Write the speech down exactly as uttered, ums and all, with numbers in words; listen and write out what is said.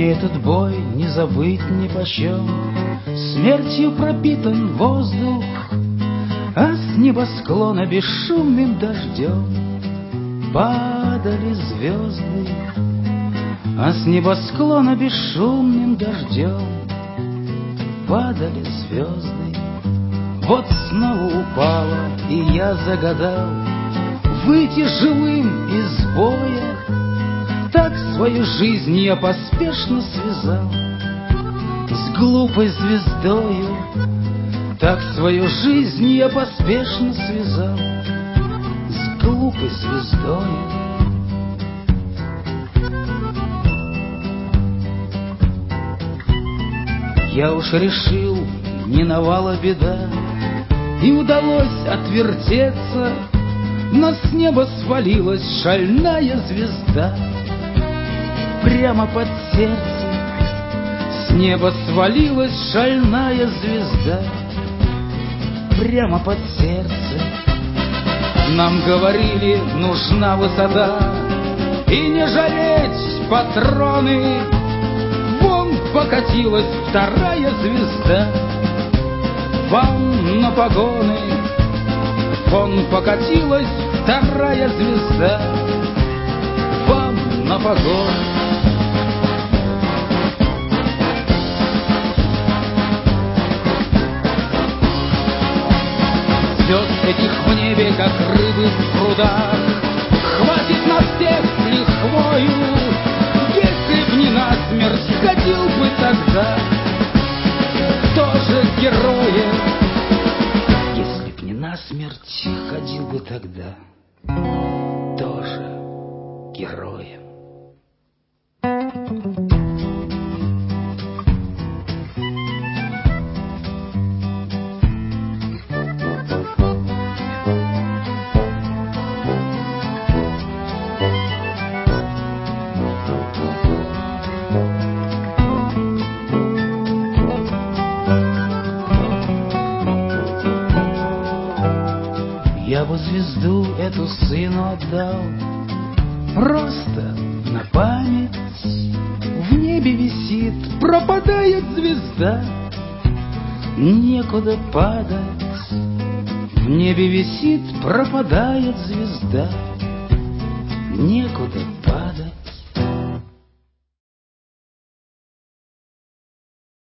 этот бой не забыть нипочем. Смертью пропитан воздух, а с небосклона бесшумным дождем падали звезды, а с небосклона бесшумным дождем падали звезды. Вот снова упала, и я загадал выйти живым из боя. Так свою жизнь я поспешно связал с глупой звездою. Так свою жизнь я поспешно связал с глупой звездою. Я уж решил, миновала беда, и удалось отвертеться, но с неба свалилась шальная звезда прямо под сердце. С неба свалилась шальная звезда прямо под сердце. Нам говорили, нужна высота и не жалеть патроны. Вон покатилась вторая звезда вам на погоны. Вон покатилась вторая звезда вам на погоны. Звезд этих в небе, как рыбы в прудах, хватит на всех с лихвою. Если б не насмерть, ходил бы тогда тоже героем. Если б не насмерть, ходил бы тогда тоже героем. Я бы звезду эту сыну отдал просто на память. В небе висит, пропадает звезда, некуда падать. В небе висит, пропадает звезда, некуда падать.